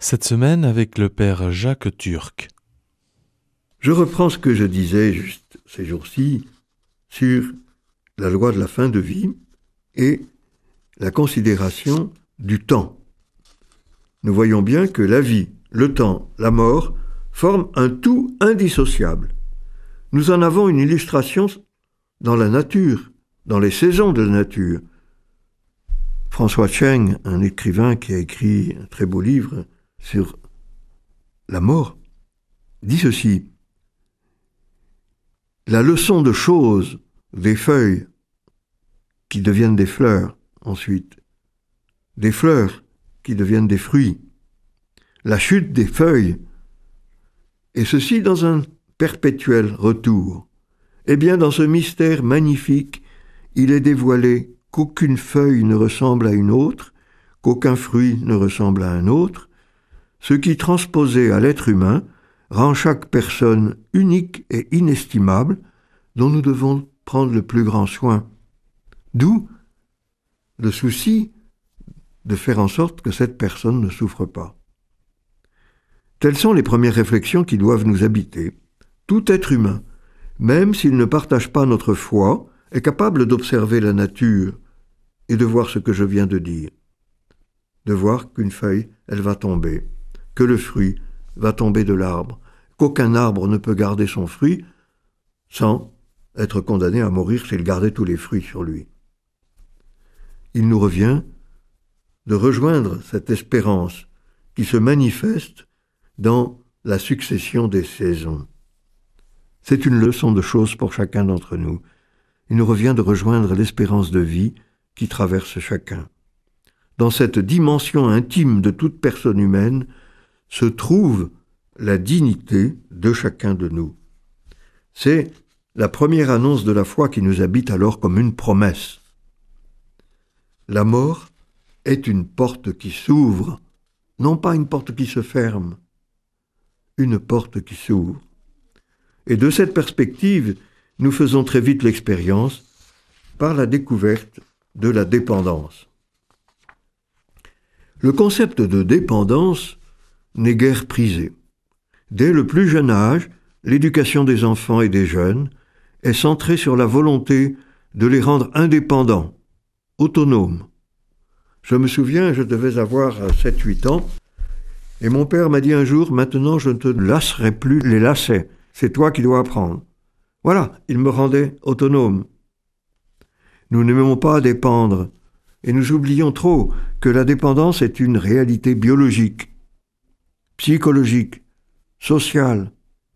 Cette semaine avec le père Jacques Turc. Je reprends ce que je disais juste ces jours-ci sur la loi de la fin de vie et la considération du temps. Nous voyons bien que la vie, le temps, la mort forment un tout indissociable. Nous en avons une illustration dans la nature, dans les saisons de la nature. François Cheng, un écrivain qui a écrit un très beau livre sur la mort, dit ceci: la leçon de choses des feuilles qui deviennent des fleurs ensuite, des fleurs qui deviennent des fruits, la chute des feuilles, et ceci dans un perpétuel retour. Eh bien, dans ce mystère magnifique, il est dévoilé qu'aucune feuille ne ressemble à une autre, qu'aucun fruit ne ressemble à un autre, ce qui, transposé à l'être humain, rend chaque personne unique et inestimable, dont nous devons prendre le plus grand soin. D'où le souci de faire en sorte que cette personne ne souffre pas. Telles sont les premières réflexions qui doivent nous habiter. Tout être humain, même s'il ne partage pas notre foi, est capable d'observer la nature et de voir ce que je viens de dire. De voir qu'une feuille, elle va tomber, que le fruit va tomber de l'arbre, qu'aucun arbre ne peut garder son fruit sans être condamné à mourir s'il gardait tous les fruits sur lui. Il nous revient de rejoindre cette espérance qui se manifeste dans la succession des saisons. C'est une leçon de choses pour chacun d'entre nous. Il nous revient de rejoindre l'espérance de vie qui traverse chacun. Dans cette dimension intime de toute personne humaine se trouve la dignité de chacun de nous. C'est la première annonce de la foi qui nous habite alors comme une promesse. La mort est une porte qui s'ouvre, non pas une porte qui se ferme, une porte qui s'ouvre. Et de cette perspective, nous faisons très vite l'expérience par la découverte de la dépendance. Le concept de dépendance n'est guère prisé. Dès le plus jeune âge, l'éducation des enfants et des jeunes est centrée sur la volonté de les rendre indépendants, autonomes. Je me souviens, je devais avoir 7-8 ans, et mon père m'a dit un jour: maintenant je ne te lasserai plus les lacets, c'est toi qui dois apprendre. Voilà, il me rendait autonome. Nous n'aimons pas dépendre, et nous oublions trop que la dépendance est une réalité biologique, psychologique, sociale.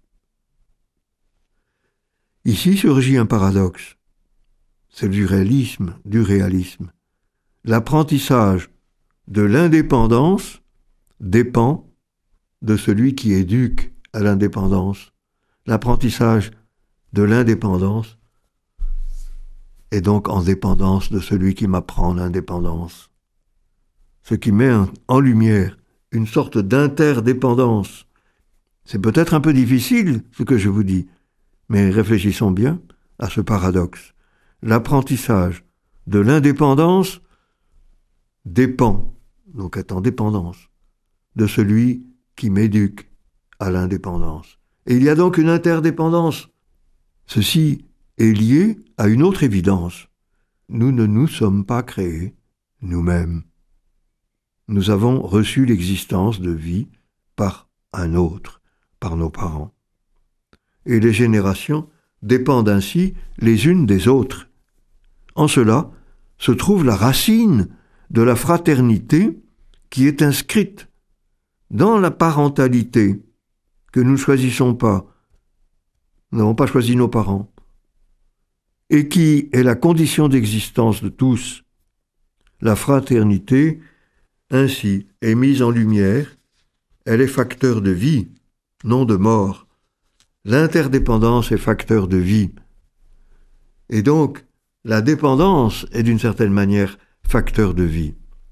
Ici surgit un paradoxe, c'est du réalisme. L'apprentissage de l'indépendance dépend de celui qui éduque à l'indépendance. L'apprentissage de l'indépendance est donc en dépendance de celui qui m'apprend l'indépendance. Ce qui met en lumière une sorte d'interdépendance. C'est peut-être un peu difficile ce que je vous dis, mais réfléchissons bien à ce paradoxe. L'apprentissage de l'indépendance dépend, donc est en dépendance, de celui qui m'éduque à l'indépendance. Et il y a donc une interdépendance. Ceci est lié à une autre évidence. Nous ne nous sommes pas créés nous-mêmes. Nous avons reçu l'existence de vie par un autre, par nos parents. Et les générations dépendent ainsi les unes des autres. En cela se trouve la racine de la fraternité qui est inscrite dans la parentalité que nous ne choisissons pas. Nous n'avons pas choisi nos parents. Et qui est la condition d'existence de tous. La fraternité, ainsi, est mise en lumière. Elle est facteur de vie, non de mort. L'interdépendance est facteur de vie. Et donc, la dépendance est d'une certaine manière facteur de vie.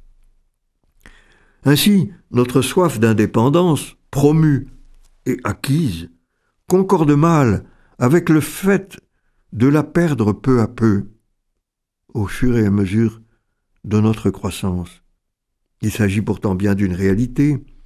Ainsi, notre soif d'indépendance, promue et acquise, concorde mal avec le fait de la perdre peu à peu, au fur et à mesure de notre croissance. Il s'agit pourtant bien d'une réalité.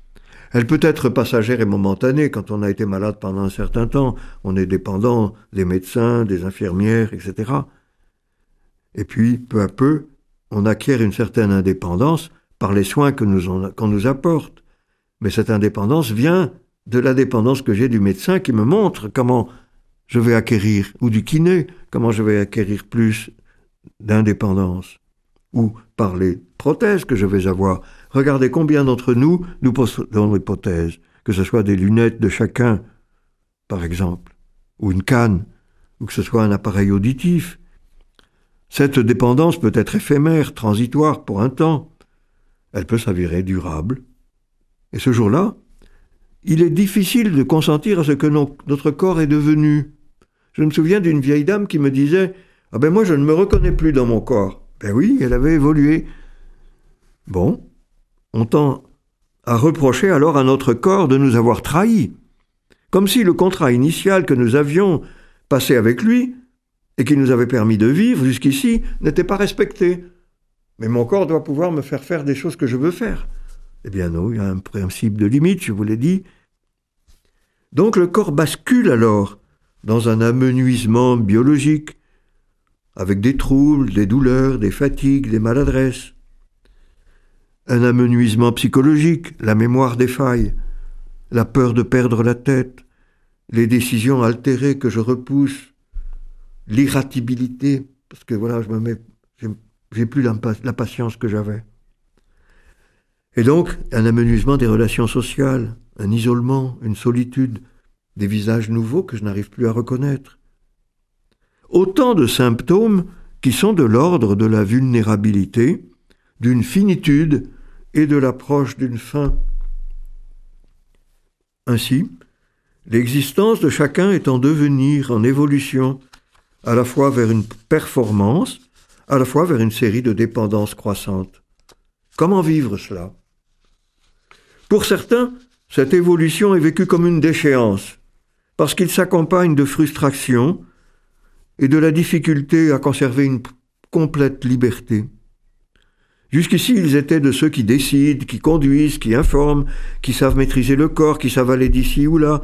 Elle peut être passagère et momentanée quand on a été malade pendant un certain temps. On est dépendant des médecins, des infirmières, etc. Et puis, peu à peu, on acquiert une certaine indépendance par les soins qu'on nous apporte. Mais cette indépendance vient de la dépendance que j'ai du médecin qui me montre comment je vais acquérir, ou du kiné, comment je vais acquérir plus d'indépendance, ou par les prothèses que je vais avoir. Regardez combien d'entre nous possédons des prothèses, que ce soit des lunettes de chacun, par exemple, ou une canne, ou que ce soit un appareil auditif. Cette dépendance peut être éphémère, transitoire pour un temps. Elle peut s'avérer durable. Et ce jour-là, il est difficile de consentir à ce que notre corps est devenu. Je me souviens d'une vieille dame qui me disait « Ah ben moi je ne me reconnais plus dans mon corps ». Ben oui, elle avait évolué. Bon, on tend à reprocher alors à notre corps de nous avoir trahis, comme si le contrat initial que nous avions passé avec lui et qui nous avait permis de vivre jusqu'ici n'était pas respecté. Mais mon corps doit pouvoir me faire faire des choses que je veux faire. Eh bien non, il y a un principe de limite, je vous l'ai dit. Donc le corps bascule alors dans un amenuisement biologique, avec des troubles, des douleurs, des fatigues, des maladresses. Un amenuisement psychologique, la mémoire défaille, la peur de perdre la tête, les décisions altérées que je repousse, l'irritabilité, parce que voilà, j'ai plus la patience que j'avais. Et donc, un amenuisement des relations sociales, un isolement, une solitude, des visages nouveaux que je n'arrive plus à reconnaître. Autant de symptômes qui sont de l'ordre de la vulnérabilité, d'une finitude et de l'approche d'une fin. Ainsi, l'existence de chacun est en devenir, en évolution, à la fois vers une performance, à la fois vers une série de dépendances croissantes. Comment vivre cela ? Pour certains, cette évolution est vécue comme une déchéance, parce qu'il s'accompagne de frustration et de la difficulté à conserver une complète liberté. Jusqu'ici, ils étaient de ceux qui décident, qui conduisent, qui informent, qui savent maîtriser le corps, qui savent aller d'ici ou là.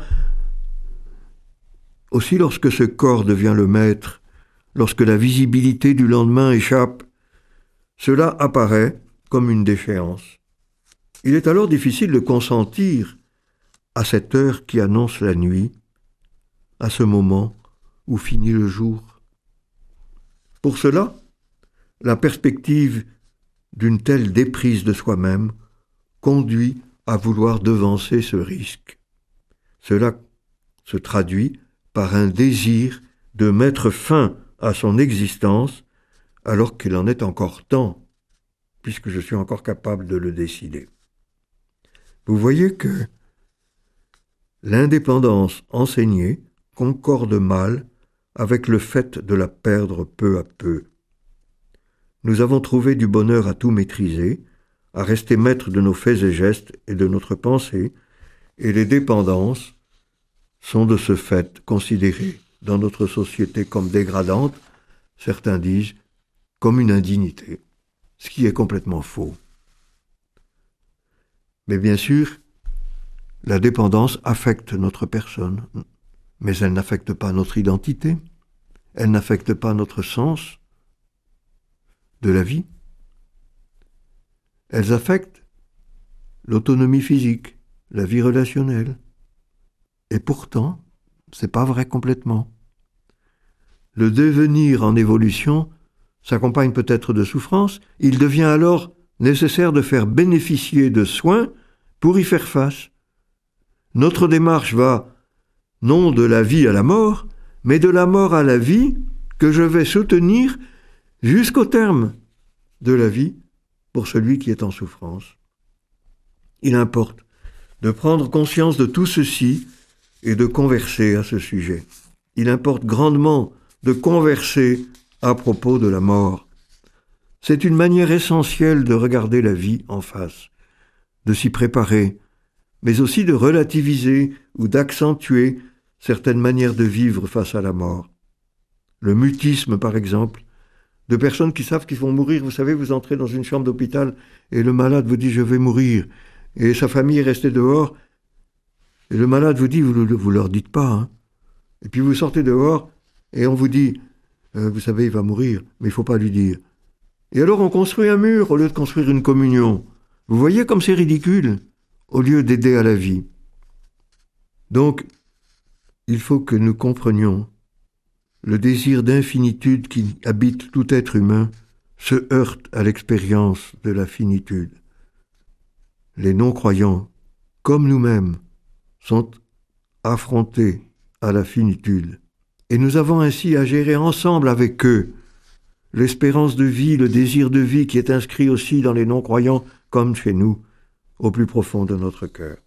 Aussi, lorsque ce corps devient le maître, lorsque la visibilité du lendemain échappe, cela apparaît comme une déchéance. Il est alors difficile de consentir à cette heure qui annonce la nuit, à ce moment où finit le jour. Pour cela, la perspective d'une telle déprise de soi-même conduit à vouloir devancer ce risque. Cela se traduit par un désir de mettre fin à son existence alors qu'il en est encore temps, puisque je suis encore capable de le décider. Vous voyez que l'indépendance enseignée concorde mal avec le fait de la perdre peu à peu. Nous avons trouvé du bonheur à tout maîtriser, à rester maîtres de nos faits et gestes et de notre pensée, et les dépendances sont de ce fait considérées dans notre société comme dégradantes, certains disent comme une indignité, ce qui est complètement faux. Mais bien sûr, la dépendance affecte notre personne, mais elle n'affecte pas notre identité, elle n'affecte pas notre sens de la vie. Elles affectent l'autonomie physique, la vie relationnelle. Et pourtant, c'est pas vrai complètement. Le devenir en évolution s'accompagne peut-être de souffrance, il devient alors nécessaire de faire bénéficier de soins pour y faire face. Notre démarche va non de la vie à la mort, mais de la mort à la vie que je vais soutenir jusqu'au terme de la vie pour celui qui est en souffrance. Il importe de prendre conscience de tout ceci et de converser à ce sujet. Il importe grandement de converser à propos de la mort. C'est une manière essentielle de regarder la vie en face, de s'y préparer, mais aussi de relativiser ou d'accentuer certaines manières de vivre face à la mort. Le mutisme, par exemple, de personnes qui savent qu'ils vont mourir. Vous savez, vous entrez dans une chambre d'hôpital et le malade vous dit « je vais mourir ». et sa famille est restée dehors, et le malade vous dit, vous leur dites pas, hein. Et puis vous sortez dehors, et on vous dit, vous savez, il va mourir, mais il faut pas lui dire. Et alors on construit un mur au lieu de construire une communion. Vous voyez comme c'est ridicule, au lieu d'aider à la vie. Donc, il faut que nous comprenions le désir d'infinitude qui habite tout être humain se heurte à l'expérience de la finitude. Les non-croyants, comme nous-mêmes, sont affrontés à la finitude. Et nous avons ainsi à gérer ensemble avec eux l'espérance de vie, le désir de vie qui est inscrit aussi dans les non-croyants, comme chez nous, au plus profond de notre cœur.